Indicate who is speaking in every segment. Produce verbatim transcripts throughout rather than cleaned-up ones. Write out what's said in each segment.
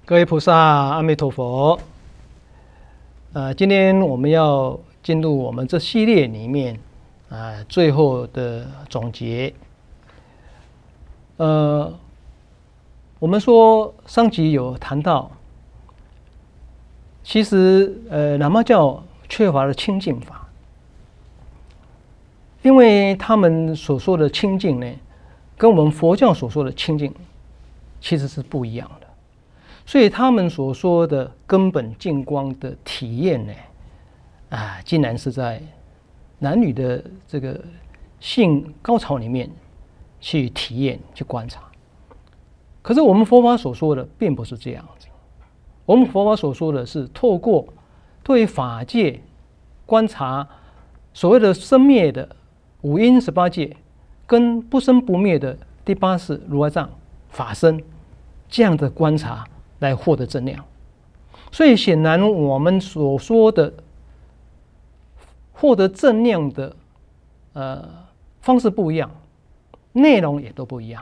Speaker 1: 各位菩萨，阿弥陀佛。呃，今天我们要进入我们这系列里面啊、呃，最后的总结。呃，我们说上集有谈到，其实呃，喇嘛教缺乏了清净法，因为他们所说的清净呢，跟我们佛教所说的清净其实是不一样的。所以他们所说的根本净光的体验呢，啊，竟然是在男女的这个性高潮里面去体验、去观察。可是我们佛法所说的并不是这样子，我们佛法所说的是透过对法界观察所谓的生灭的五阴十八界，跟不生不灭的第八识如来藏法身这样的观察，来获得正量。所以显然我们所说的获得正量的呃方式不一样，内容也都不一样。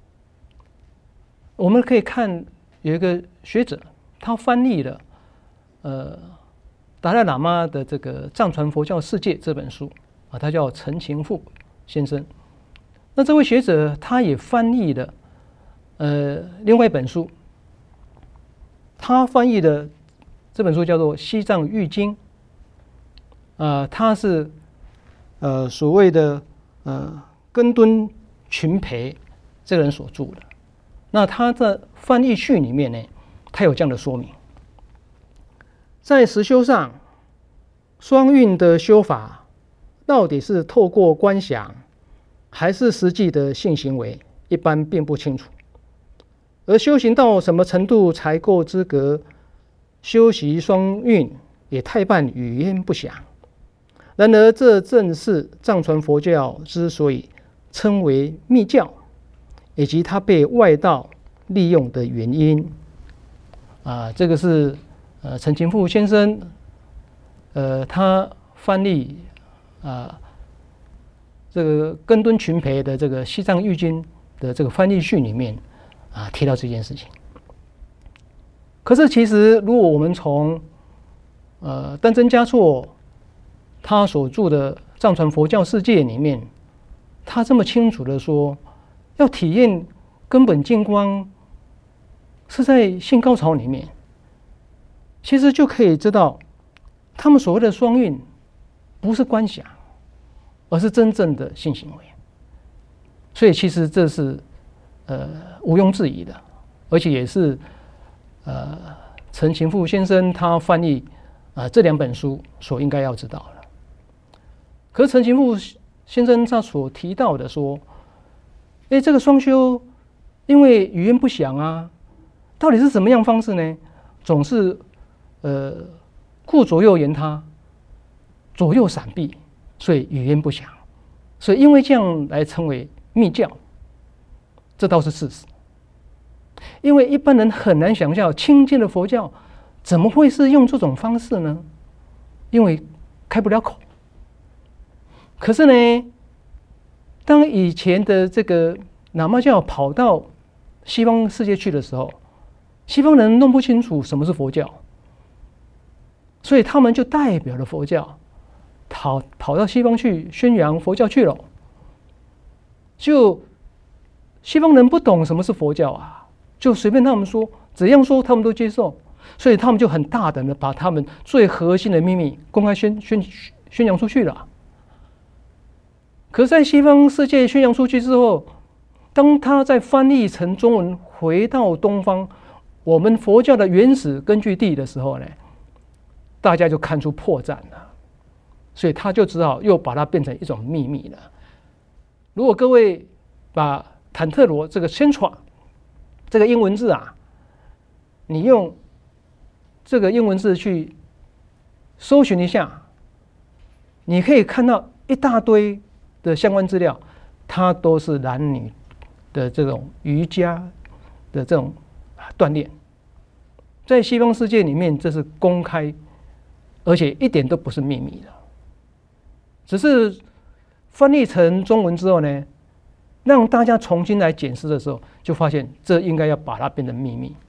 Speaker 1: 我们可以看有一个学者，他翻译了呃达赖喇嘛的这个《藏传佛教世界》这本书啊，他叫陈勤富先生。那这位学者他也翻译了呃另外一本书。他翻译的这本书叫做《西藏喻经》，呃，他是呃所谓的呃根敦群培这个人所著的。那他在翻译序里面呢，他有这样的说明：在实修上，双运的修法到底是透过观想，还是实际的性行为，一般并不清楚。而修行到什么程度才够资格修习双运，也太半语焉不详。然而，这正是藏传佛教之所以称为密教，以及它被外道利用的原因。啊，这个是呃陈勤富先生，呃，他翻译啊这个根敦群培的这个《西藏喻经》的这个翻译序里面。啊，提到这件事情。可是，其实如果我们从呃丹增嘉措他所著的《藏传佛教世界》里面，他这么清楚的说，要体验根本净光是在性高潮里面，其实就可以知道，他们所谓的双运不是观想，而是真正的性行为。所以，其实这是。呃，毋庸置疑的，而且也是呃陈勤富先生他翻译啊、呃、这两本书所应该要知道的。可是陈勤富先生他所提到的说，哎，这个双修因为语言不详啊，到底是什么样方式呢？总是呃顾左右言他，左右闪避，所以语言不详，所以因为这样来称为密教。这倒是事实，因为一般人很难想象清净的佛教怎么会是用这种方式呢？因为开不了口。可是呢，当以前的这个喇嘛教跑到西方世界去的时候，西方人弄不清楚什么是佛教，所以他们就代表了佛教，跑跑到西方去宣扬佛教去了，就。西方人不懂什么是佛教啊，就随便他们说，怎样说他们都接受，所以他们就很大胆的把他们最核心的秘密公开宣宣宣扬出去了。可是，在西方世界宣扬出去之后，当他在翻译成中文回到东方，我们佛教的原始根据地的时候呢，大家就看出破绽了，所以他就只好又把它变成一种秘密了。如果各位把坦特罗这个 centra 这个英文字啊，你用这个英文字去搜寻一下，你可以看到一大堆的相关资料，它都是男女的这种瑜伽的这种锻炼，在西方世界里面这是公开，而且一点都不是秘密的，只是翻译成中文之后呢，让大家重新来检视的时候，就发现这应该要把它变成秘密，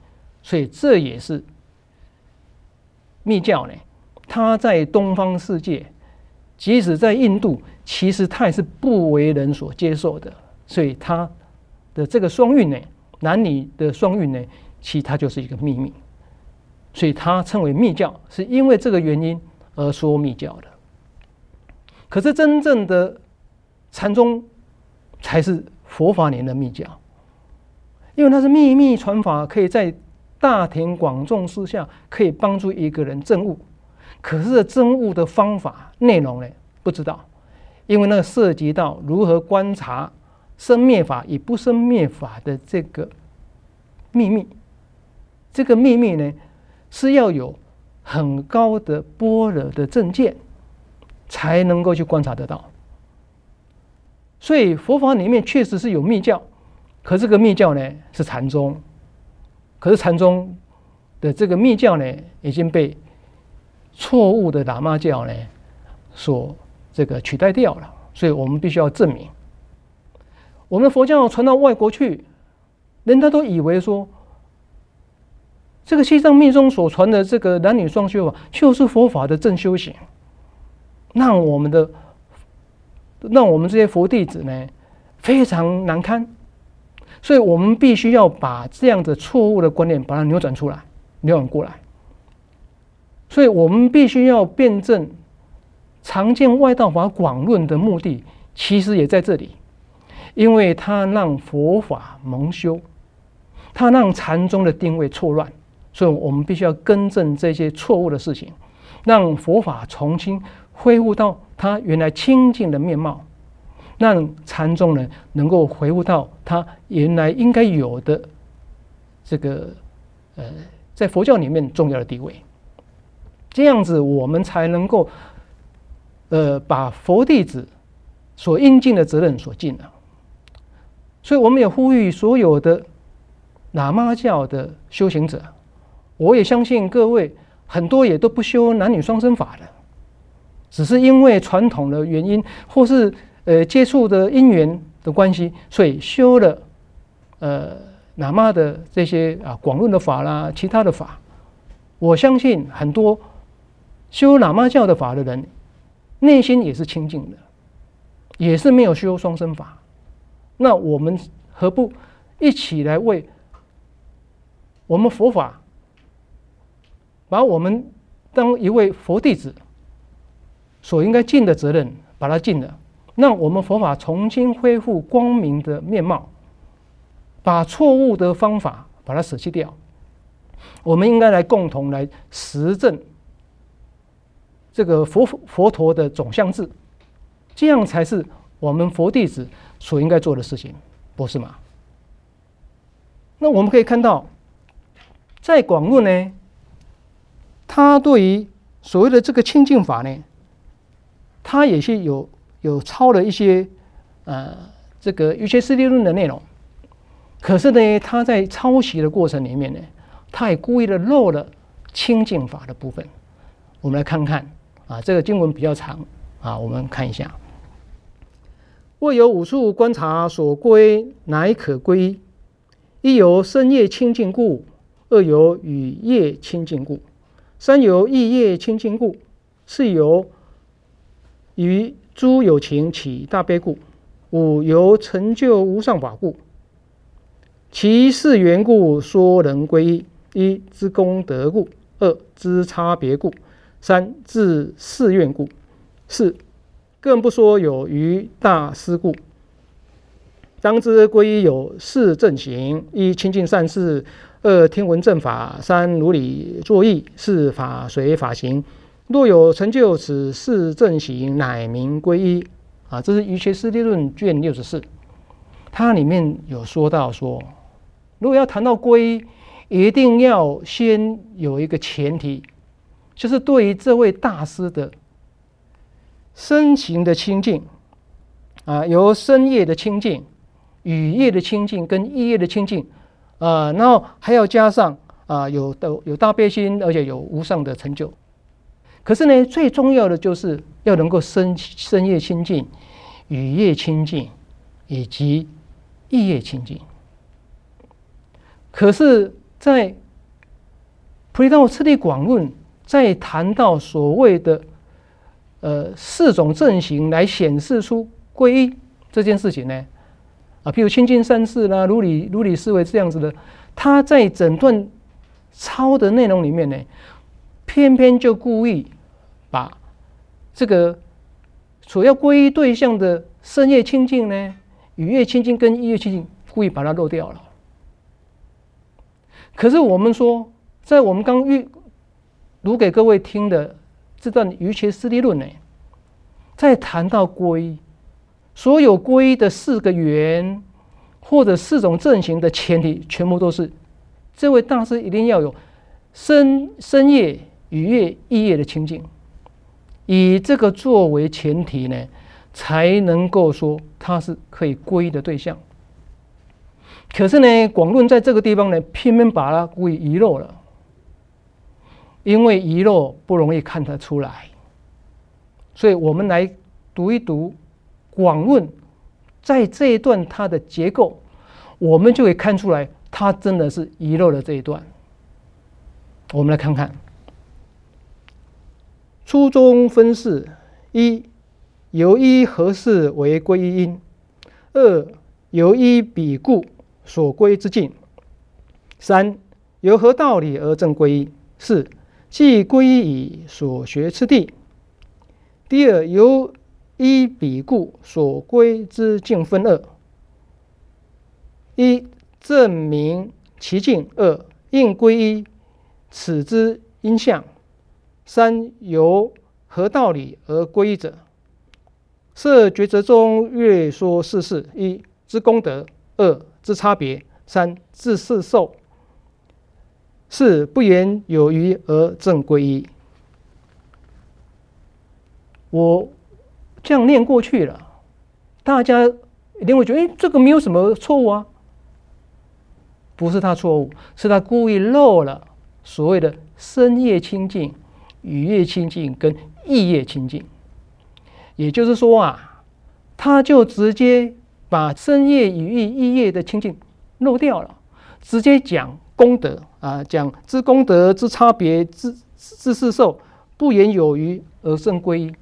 Speaker 1: 所以这也是密教呢，它在东方世界，即使在印度，其实它也是不为人所接受的。所以它的这个双运呢，男女的双运呢，其实它就是一个秘密。所以它称为密教，是因为这个原因而说密教的。可是真正的禅宗才是佛法里的密教，因为它是秘密传法，可以在大庭广众之下可以帮助一个人证悟。可是证悟的方法内容呢，不知道，因为那涉及到如何观察生灭法与不生灭法的这个秘密。这个秘密呢，是要有很高的般若的正见才能够去观察得到。所以佛法里面确实是有密教，可这个密教呢是禅宗，可是禅宗的这个密教呢已经被错误的喇嘛教呢所这个取代掉了。所以我们必须要证明，我们的佛教传到外国去，人家都以为说这个西藏密宗所传的这个男女双修法就是佛法的正修行，让我们的让我们这些佛弟子呢非常难堪。所以我们必须要把这样的错误的观念把它扭转出来，扭转过来。所以我们必须要辩证常见外道法广论的目的，其实也在这里，因为它让佛法蒙羞，它让禅宗的定位错乱。所以我们必须要更正这些错误的事情，让佛法重新恢复到它原来清净的面貌，让禅宗呢能够恢复到它原来应该有的这个呃在佛教里面重要的地位。这样子我们才能够呃把佛弟子所应尽的责任所尽了。所以我们也呼吁所有的喇嘛教的修行者，我也相信各位很多也都不修男女双生法的，只是因为传统的原因，或是呃接触的因缘的关系，所以修了呃喇嘛的这些啊广论的法啦，其他的法。我相信很多修喇嘛教的法的人，内心也是清净的，也是没有修双生法。那我们何不一起来为我们佛法，把我们当一位佛弟子所应该尽的责任把它尽了，让我们佛法重新恢复光明的面貌，把错误的方法把它舍弃掉。我们应该来共同来实证这个佛佛陀的总相志，这样才是我们佛弟子所应该做的事情，不是吗？那我们可以看到，在广论呢，他对于所谓的这个清净法呢，他也是有有抄了一些呃这个瑜伽师地论的内容，可是呢，他在抄袭的过程里面呢，他也故意的漏了清净法的部分。我们来看看啊，这个经文比较长啊，我们看一下。未有五处观察所归，乃可归一。一由身业清净故，二由语业清净故，三由意业清净故，四由于诸有情起大悲故，五由成就无上法故。其四缘故说人归一：一之功德故，二之差别故，三自誓愿故，四更不说有余大师故。当知归一有四正行：一清净善事，二听闻正法，三如理作意，四法随法行。若有成就此四正行，乃名归一。啊，这是《瑜伽师地论》卷六十四，它里面有说到说，如果要谈到归一，一定要先有一个前提，就是对于这位大师的身行的清净啊，由身业的清净、语业的清净跟意业的清净啊，然后还要加上啊有有大悲心，而且有无上的成就。可是呢，最重要的就是要能够身身业清净、语业清净以及意业清净。可是，在菩提道次第广论在谈到所谓的呃四种正行来显示出皈依这件事情呢，啊，譬如清净善事啦、如理如理思维这样子的，他在整段抄的内容里面呢，偏偏就故意把这个所要皈依对象的身业清净呢、语业清净跟意业清净，故意把它漏掉了。可是我们说，在我们刚读给各位听的这段瑜伽师地论呢，在谈到皈依，所有皈依的四个缘或者四种正行的前提，全部都是这位大师一定要有身身业、语业、意业的清净，以这个作为前提呢，才能够说他是可以皈依的对象。可是呢，广论在这个地方呢，偏偏把它故意遗漏了，因为遗漏不容易看得出来，所以我们来读一读广论，在这一段它的结构，我们就可以看出来，它真的是遗漏了这一段。我们来看看，初中分四：一、由依何事为皈依因；二、由依彼故所归之境；三、由何道理而正皈依；四、即皈依以所学次第。第二，由依彼故所归之境分二：一、证明其境；二、应皈依此之因相；三、由何道理而皈依者。设抉择中略说四事：一、之功德；二、之差别；三、自是受；四、不言有余而正皈依。我这样念过去了，大家一定会觉得，哎，这个没有什么错误啊。不是他错误，是他故意漏了所谓的身业清净、语业清净跟意业清净。也就是说啊，他就直接把身业、语业、意业的清净漏掉了，直接讲功德啊，讲知功德、知差别、知知是受，不言有余而正皈依。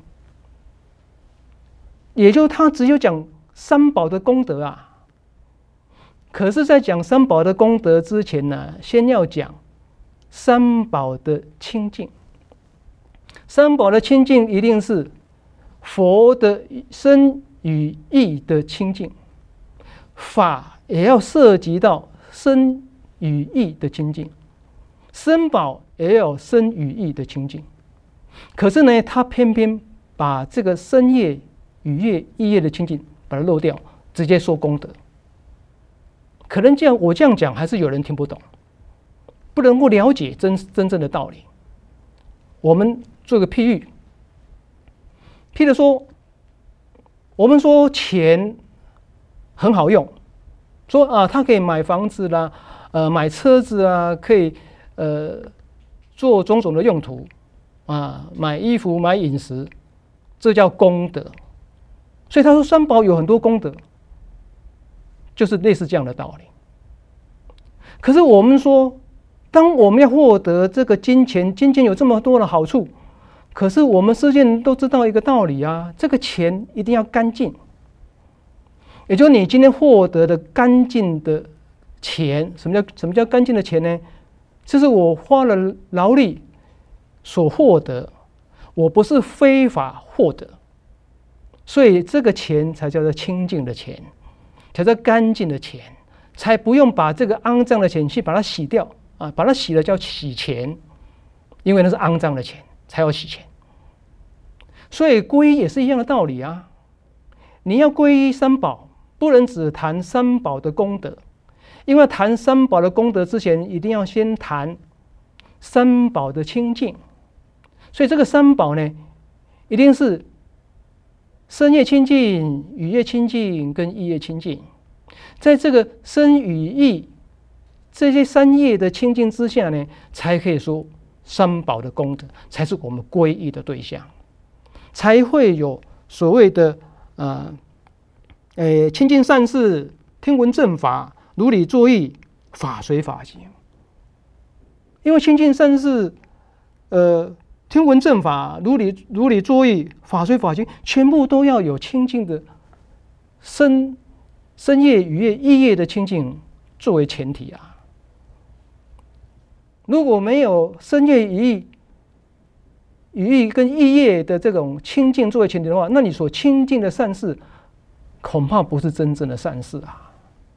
Speaker 1: 也就他只有讲三宝的功德啊，可是，在讲三宝的功德之前呢，先要讲三宝的清净。三宝的清净一定是佛的身与意的清净，法也要涉及到身与意的清净，身宝也要有身与意的清净。可是呢，他偏偏把这个身业、语业、意业的清净把它漏掉，直接说功德。可能这样，我这样讲还是有人听不懂，不能够了解真真正的道理。我们做个譬喻，譬如说，我们说钱很好用，说啊，它可以买房子啦，呃，买车子啦，可以呃做种种的用途啊，买衣服、买饮食，这叫功德。所以他说三宝有很多功德，就是类似这样的道理。可是我们说，当我们要获得这个金钱，金钱有这么多的好处，可是我们世间人都知道一个道理啊，这个钱一定要干净。也就是你今天获得的干净的钱，什么叫什么叫干净的钱呢？就是我花了劳力所获得，我不是非法获得，所以这个钱才叫做清净的钱，才叫干净的钱，才不用把这个肮脏的钱去把它洗掉啊，把它洗了叫洗钱，因为那是肮脏的钱才要洗钱。所以皈依也是一样的道理啊，你要皈依三宝，不能只谈三宝的功德，因为谈三宝的功德之前，一定要先谈三宝的清净。所以这个三宝呢，一定是身业清净、语业清净跟意业清净。在这个身语意这些三业的清净之下呢，才可以说三宝的功德才是我们皈依的对象，才会有所谓的呃，呃清净善事、听闻正法、如理作意、法随法行。 因为清净善事，呃，听闻正法，如理如理作意，法随法行，全部都要有清净的身身业语业意业的清净作为前提啊。如果没有身业语意语意跟意业的这种清净作为前提的话，那你所清净的善事，恐怕不是真正的善事啊。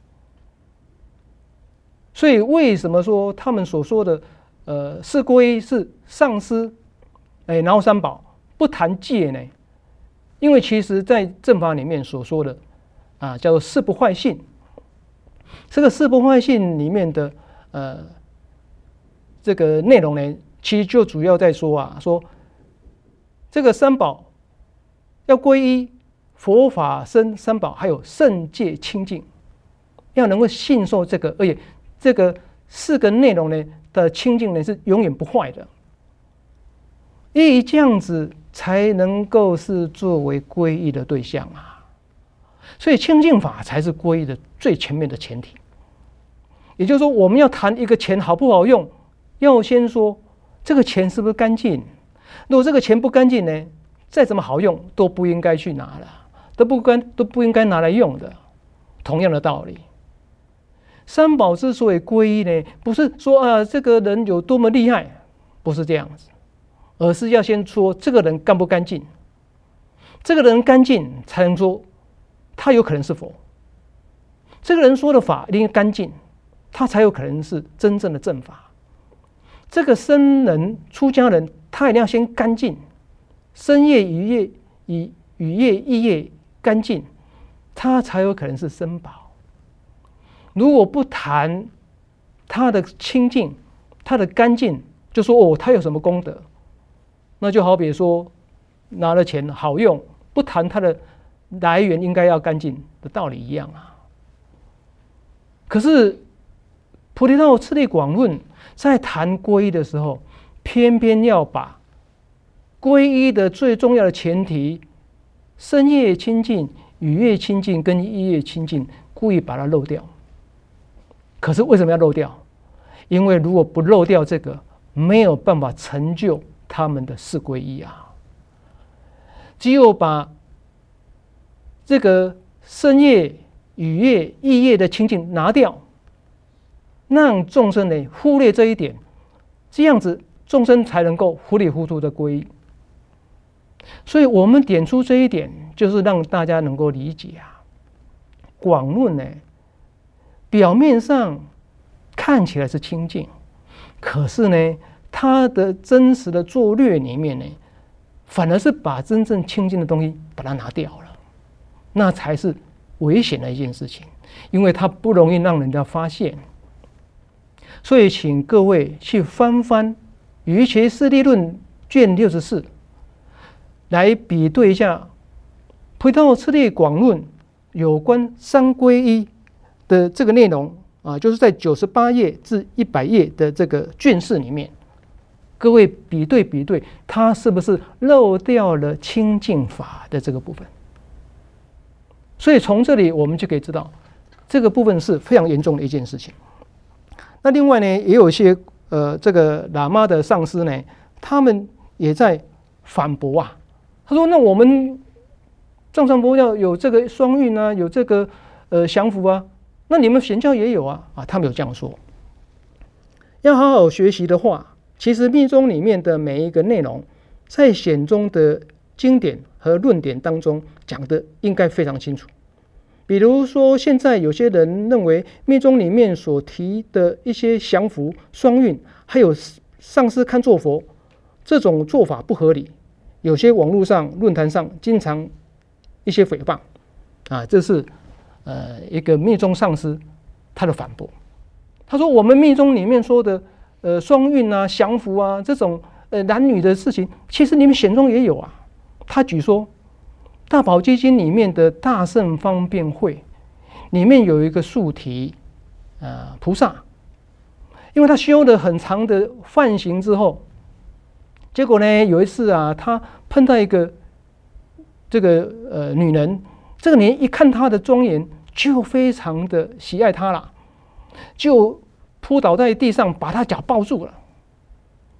Speaker 1: 所以为什么说他们所说的呃四皈依是上师，哎，然后三宝不谈戒呢？因为其实在正法里面所说的啊，叫做四不坏信。这个四不坏信里面的呃这个内容呢，其实就主要在说啊，说这个三宝要皈依佛法僧三宝，还有圣戒清净，要能够信受这个，而且这个四个内容呢的清净呢是永远不坏的，因为这样子才能够是作为皈依的对象啊。所以清净法才是皈依的最前面的前提。也就是说，我们要谈一个钱好不好用，要先说这个钱是不是干净。如果这个钱不干净呢，再怎么好用都不应该去拿了，都不该都不应该拿来用的。同样的道理，三宝之所以皈依呢，不是说啊这个人有多么厉害，不是这样子，而是要先说这个人干不干净。这个人干净，才能说他有可能是佛。这个人说的法一定干净，他才有可能是真正的正法。这个僧人、出家人，他一定要先干净，身业、语业、语语业、意业干净，他才有可能是僧宝。如果不谈他的清净、他的干净，就说哦，他有什么功德，那就好比说拿了钱好用，不谈他的来源应该要干净的道理一样啊。可是菩提道次第广论在谈皈依的时候，偏偏要把皈依的最重要的前提身业清净、语业清净跟意业清净，故意把它漏掉。可是为什么要漏掉？因为如果不漏掉这个，没有办法成就他们的四皈依啊。只有把这个身业、语业、意业的清净拿掉，让众生呢忽略这一点，这样子众生才能够糊里糊涂的皈依。所以我们点出这一点，就是让大家能够理解啊。广论呢，表面上看起来是清净，可是呢，它的真实的作略里面呢，反而是把真正清净的东西把它拿掉了，那才是危险的一件事情，因为它不容易让人家发现。所以，请各位去翻翻《瑜伽师地论》卷六十四，来比对一下《菩提道次第广论》有关三皈依的这个内容啊，就是在九十八页至一百页的这个卷式里面，各位比对比对，它是不是漏掉了清净法的这个部分？所以从这里我们就可以知道，这个部分是非常严重的一件事情。那另外呢，也有一些呃，这个喇嘛的上师呢，他们也在反驳啊。他说：“那我们藏传佛教有这个双运啊，有这个呃降伏啊，那你们显教也有啊啊。”他们有这样说。要好好学习的话，其实密宗里面的每一个内容，在显宗的经典和论点当中讲的应该非常清楚。比如说，现在有些人认为密宗里面所提的一些降伏、双运，还有上师看作佛这种做法不合理，有些网络上、论坛上经常一些诽谤啊，这是呃一个密宗上师他的反驳。他说：“我们密宗里面说的呃双运啊、降伏啊这种呃男女的事情，其实你们显宗也有啊。”他举说，大宝积经里面的大乘方便会里面有一个素题，呃，菩萨，因为他修了很长的梵行之后，结果呢，有一次啊，他碰到一个这个呃女人，这个女人一看他的庄严，就非常的喜爱他了，就扑倒在地上，把他脚抱住了，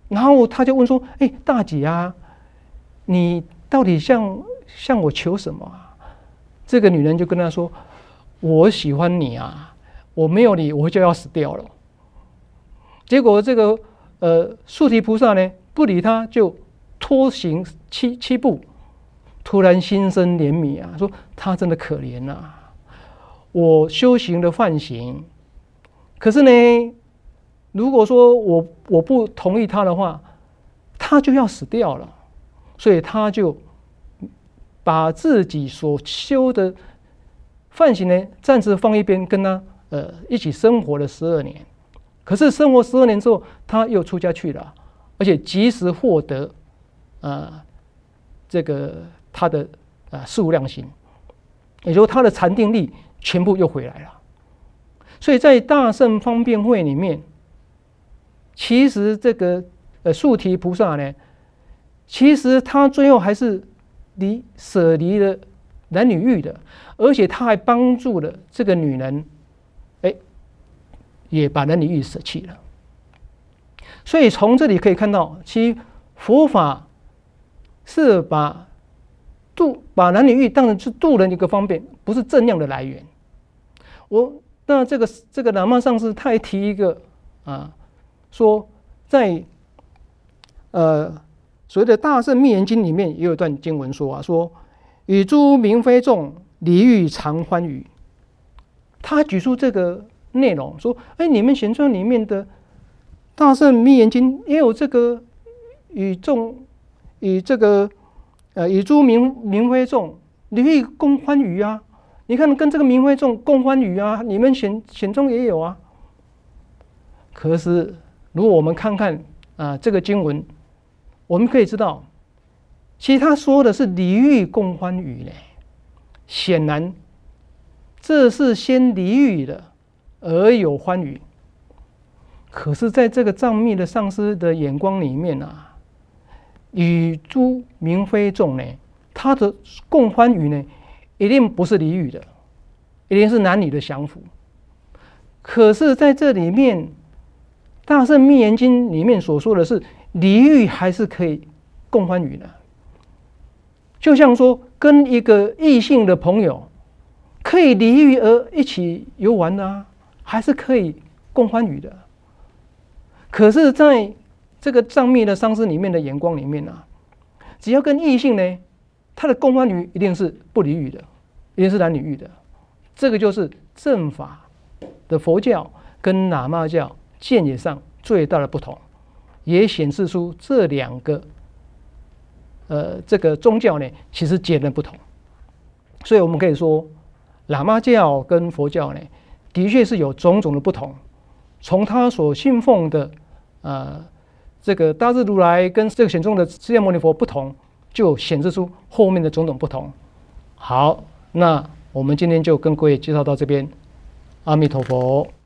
Speaker 1: 然后他就问说：“哎，大姐啊，你到底向向我求什么啊？”这个女人就跟他说：“我喜欢你啊，我没有你，我就要死掉了。”结果这个呃素提菩萨呢，不理他，就拖行七七步，突然心生怜悯啊，说他真的可怜呐、啊，我修行的梵行，可是呢，如果说我我不同意他的话，他就要死掉了，所以他就把自己所修的梵行呢，暂时放一边，跟他呃一起生活了十二年。可是生活十二年之后，他又出家去了，而且及时获得呃这个他的呃事无量心，也就是他的禅定力全部又回来了。所以在大乘方便会里面，其实这个呃素提菩萨呢，其实他最后还是离舍离了男女欲的，而且他还帮助了这个女人，哎，也把男女欲舍弃了。所以从这里可以看到，其实佛法是把度把男女欲当成是度人的一个方便，不是正量的来源。我那这个这个喇嘛上师他还提一个啊，说在呃所谓的《大乘密严经》里面也有一段经文说啊，说与诸明非众离欲常欢愉。他举出这个内容说，哎，你们显传里面的《大乘密严经》也有这个与众与这个呃与诸明明非众离欲共欢愉啊。你看，跟这个明非众共欢愉啊，你们显显中也有啊。可是，如果我们看看啊、呃、这个经文，我们可以知道，其实他说的是离欲共欢愉呢。显然，这是先离欲的，而有欢愉。可是，在这个藏密的上师的眼光里面啊，与诸明非众呢，他的共欢愉呢，一定不是离欲的，一定是男女的降伏。可是在这里面，《大乘密严经》里面所说的是离欲还是可以共欢愉的，就像说跟一个异性的朋友可以离欲而一起游玩啊，还是可以共欢愉的。可是在这个藏密的上师里面的眼光里面啊，只要跟异性呢，他的共欢愉一定是不离欲的，一定是男女欲的。这个就是正法的佛教跟喇嘛教见解上最大的不同，也显示出这两个呃这个宗教呢，其实截然不同。所以我们可以说，喇嘛教跟佛教呢，的确是有种种的不同。从他所信奉的呃这个大智如来跟这个显宗的释迦牟尼佛不同，就显示出后面的种种不同。好，那我们今天就跟各位介绍到这边，阿弥陀佛。